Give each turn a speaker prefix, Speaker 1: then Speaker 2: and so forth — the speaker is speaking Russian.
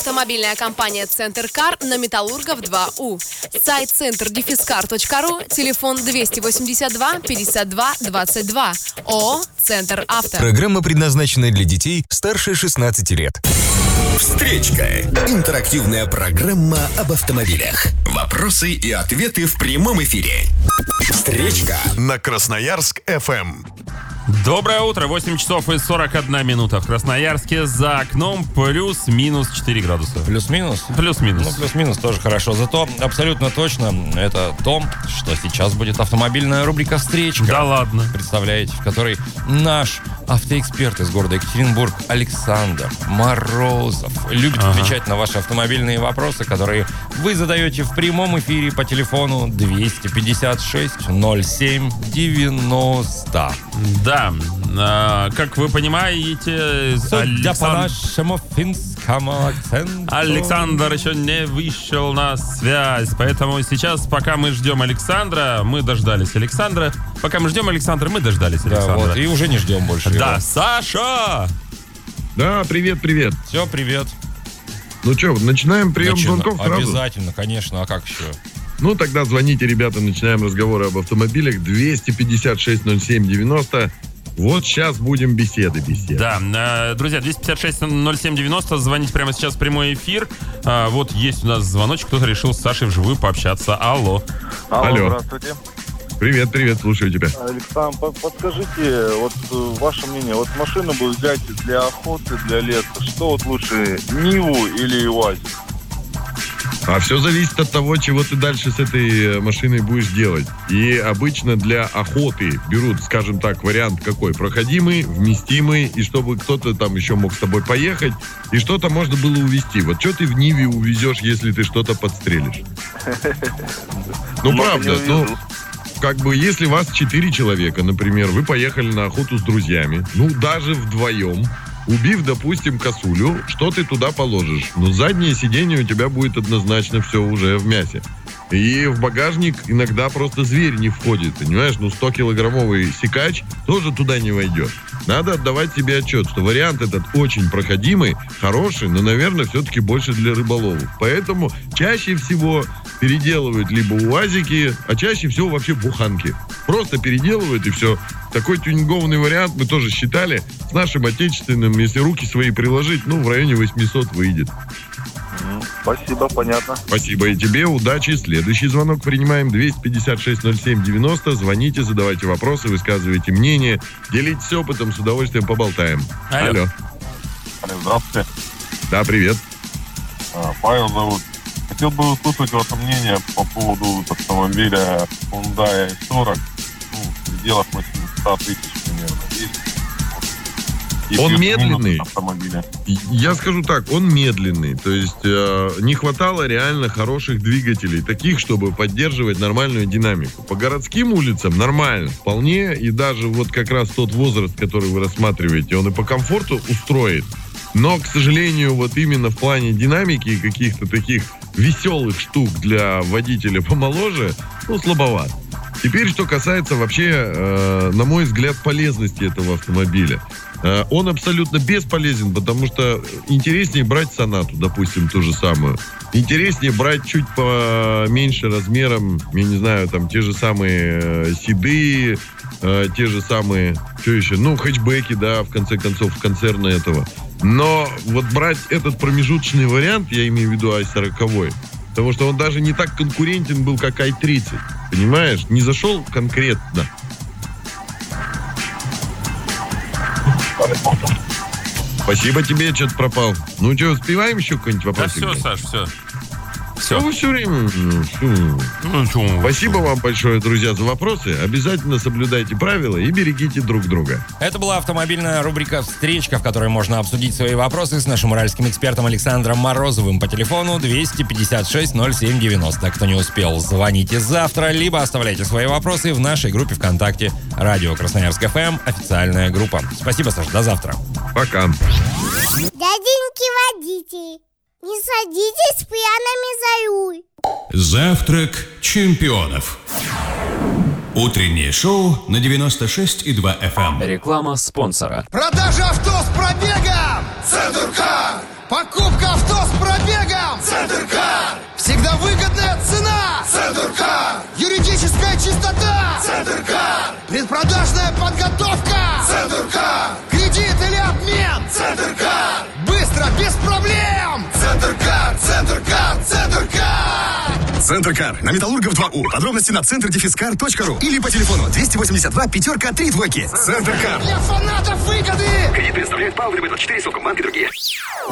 Speaker 1: Автомобильная компания «Центр Кар» на Металлургов 2У. Сайт центр-кар.ру, телефон 282 52 22. ООО «Центр Авто».
Speaker 2: Программа предназначена для детей старше 16 лет.
Speaker 3: Встречка. Интерактивная программа об автомобилях. Вопросы и ответы в прямом эфире. Встречка на Красноярск-ФМ.
Speaker 4: Доброе утро, 8 часов и 41 минута в Красноярске. За окном плюс-минус 4 градуса.
Speaker 5: Плюс-минус?
Speaker 4: Плюс-минус.
Speaker 5: Ну, плюс-минус тоже хорошо. Зато абсолютно точно это то, что сейчас будет автомобильная рубрика «Встречка».
Speaker 4: Да ладно.
Speaker 5: Представляете, в которой наш автоэксперт из города Екатеринбург Александр Морозов любит отвечать на ваши автомобильные вопросы, которые вы задаете в прямом эфире по телефону 256 07 90.
Speaker 4: Да, как вы понимаете,
Speaker 5: Судя по нашему финскому акценту,
Speaker 4: Александр еще не вышел на связь. Поэтому сейчас, пока мы ждем Александра, мы дождались Александра. Пока мы ждем Александра, мы дождались Александра.
Speaker 5: Да, вот, и уже не ждем больше его.
Speaker 4: Да, Саша!
Speaker 6: Да, привет.
Speaker 5: Все, привет.
Speaker 6: Ну что, начинаем прием звонков сразу?
Speaker 5: Обязательно, конечно, а как еще?
Speaker 6: Ну, тогда звоните, ребята, начинаем разговоры об автомобилях. 256-07-90. Вот сейчас будем беседы.
Speaker 4: Да, друзья, 256-07-90. Звоните прямо сейчас в прямой эфир. Вот есть у нас звоночек. Кто-то решил с Сашей вживую пообщаться. Алло.
Speaker 6: Алло.
Speaker 7: Здравствуйте.
Speaker 6: Привет, слушаю тебя.
Speaker 7: Александр, подскажите, вот ваше мнение, вот машину бы взять для охоты, для лета, что вот лучше, Ниву или УАЗик?
Speaker 6: А все зависит от того, чего ты дальше с этой машиной будешь делать. И обычно для охоты берут, скажем так, вариант какой? Проходимый, вместимый, и чтобы кто-то там еще мог с тобой поехать, и что-то можно было увезти. Вот что ты в Ниве увезешь, если ты что-то подстрелишь? Ну, правда, как бы, если вас 4 человека, например, вы поехали на охоту с друзьями, ну, даже вдвоем, убив, допустим, косулю, что ты туда положишь? Ну, заднее сиденье у тебя будет однозначно все уже в мясе. И в багажник иногда просто зверь не входит, понимаешь? Ну, 100-килограммовый сикач тоже туда не войдет. Надо отдавать себе отчет, что вариант этот очень проходимый, хороший, но, наверное, все-таки больше для рыболовов. Поэтому чаще всего переделывают либо УАЗики, а чаще всего вообще буханки. Просто переделывают и все. Такой тюнингованный вариант мы тоже считали. С нашим отечественным, если руки свои приложить, ну, в районе 800 выйдет.
Speaker 7: Спасибо, понятно.
Speaker 6: Спасибо и тебе, удачи. Следующий звонок принимаем. 256-07-90. Звоните, задавайте вопросы, высказывайте мнение. Делитесь опытом, с удовольствием поболтаем. Алло.
Speaker 7: Здравствуйте.
Speaker 6: Да, привет.
Speaker 7: Павел зовут. Хотел бы услышать ваше мнение по поводу автомобиля Hyundai 40. Ну, в пределах 800 тысяч примерно.
Speaker 6: Он медленный. Я скажу так, он медленный. То есть не хватало реально хороших двигателей, таких, чтобы поддерживать нормальную динамику. По городским улицам нормально, вполне. И даже вот как раз тот возраст, который вы рассматриваете, он и по комфорту устроит. Но, к сожалению, вот именно в плане динамики и каких-то таких веселых штук для водителя помоложе, ну, слабоват. Теперь, что касается вообще, на мой взгляд, полезности этого автомобиля. Он абсолютно бесполезен, потому что интереснее брать Сонату, допустим, ту же самую. Интереснее брать чуть поменьше размером, я не знаю, там, те же самые седые, те же самые, что еще, ну, хэтчбеки, да, в конце концов, концерна этого. Но вот брать этот промежуточный вариант, я имею в виду i40, потому что он даже не так конкурентен был, как i30, понимаешь? Не зашел конкретно. Спасибо тебе, что-то пропал. Ну что, успеваем еще какой-нибудь вопрос?
Speaker 4: Да все, Саш, все.
Speaker 6: Ну, все время. Спасибо вам большое, друзья, за вопросы. Обязательно соблюдайте правила и берегите друг друга.
Speaker 5: Это была автомобильная рубрика «Встречка», в которой можно обсудить свои вопросы с нашим уральским экспертом Александром Морозовым по телефону 256-07-90. Кто не успел, звоните завтра, либо оставляйте свои вопросы в нашей группе ВКонтакте «Радио Красноярск ФМ», официальная группа. Спасибо, Саша, до завтра.
Speaker 6: Пока.
Speaker 8: Дяденьки водитель, не садитесь пьяными за руль.
Speaker 9: Завтрак чемпионов. Утреннее шоу на 96,2 FM.
Speaker 10: Реклама спонсора.
Speaker 11: Продажа авто с пробегом. Центр Кар. Покупка авто с пробегом.
Speaker 3: проблем! Центркар, Центркар, Центркар! Центркар на Металлургов 2У. Подробности на centerdefiscar.ru или по телефону 282 5 3 2. Центркар. Для фанатов выгоды! Кредит предоставляет ПАО ВТБ-24, Совкомбанк и другие.